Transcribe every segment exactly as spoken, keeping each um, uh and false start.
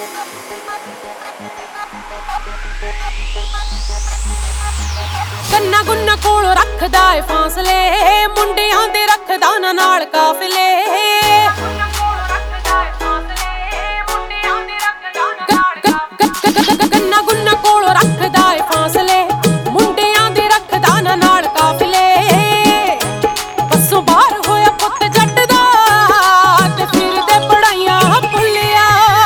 गन्ना गुन्ना कोल रखदा है फासले, मुंडियां दे रखदा ना नाल काफिले। गन्ना गुन्ना कोल रखदा है फासले, मुंडियां दे रखदा ना नाल काफिले। बसों बाहर होया पुत जट दा ते फिरदे पढ़ाइयां भुल्लिया।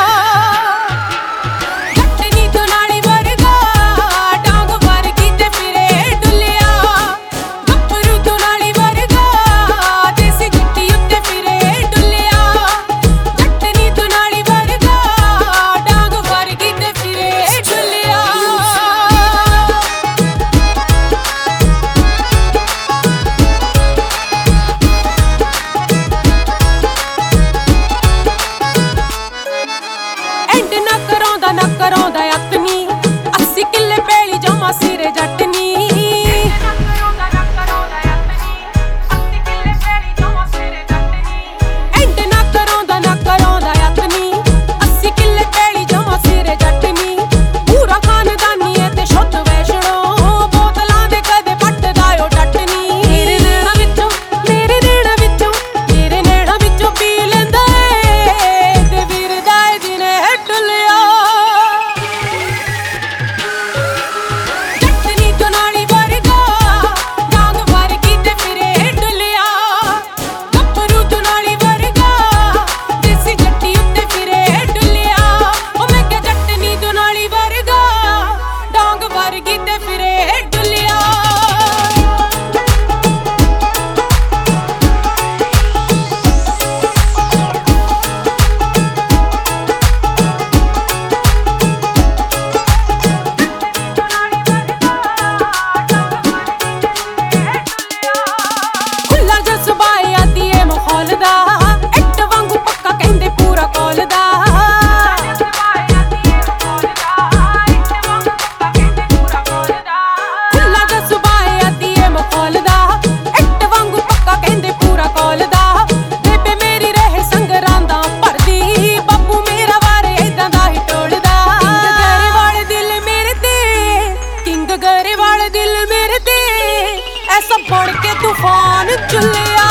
जट नी तो नाली वर्गा डांग वर्गी ते फिरे डुल्लिया। गप्परू तो नाली वर्गा देसी गट्टी उत्ते फिरे डुल्लिया। जट नी तो नाली वर्गा डांग वर्गी ते फिरे डुल्लिया। एंड ना करांदा ना करांदा अतनी, अस्सी किले पेली जमा सिरे जटनी। एंड ना करांदा ना करांदा अतनी, अस्सी किले पेली जमा सिरे जटनी। पूरा खानदानी है ते शुद्ध वैष्णो, बोतलां दे कदे पटदा ओ डटनी। मेरे नैना विचों मेरे नैना विचों मेरे नैना विचों पी लैंदा ए ते फिरदा ए दिने डुल्लिया। जट नी तो नाली वर्गा डांग वर्गी ते फिरे डुल्लिया। गप्परू तो नाली वर्गा देसी गट्टी उत्ते फिरे डुल्लिया। ओ मैं क्या जट नी तो नाली वर्गा डांग वर्गी ते फिरे डुल्लिया। खुला जज्बा आती है माहौल दा, इट वांगू पक्का कहंदे पूरा कौल दा। खुला जज्बा आती है माहौल दा, इट वांगू पक्का कहंदे पूरा कौल दा। बेबे मेरी रहे संगरां दा भरदी, बापू मेरा वारे इदां दा ही टोलदा। किंग गरेवाल दिल मेरे ते, किंग गरेवाल दिल मेरे ते, ऐसा बन के तूफान चलिया।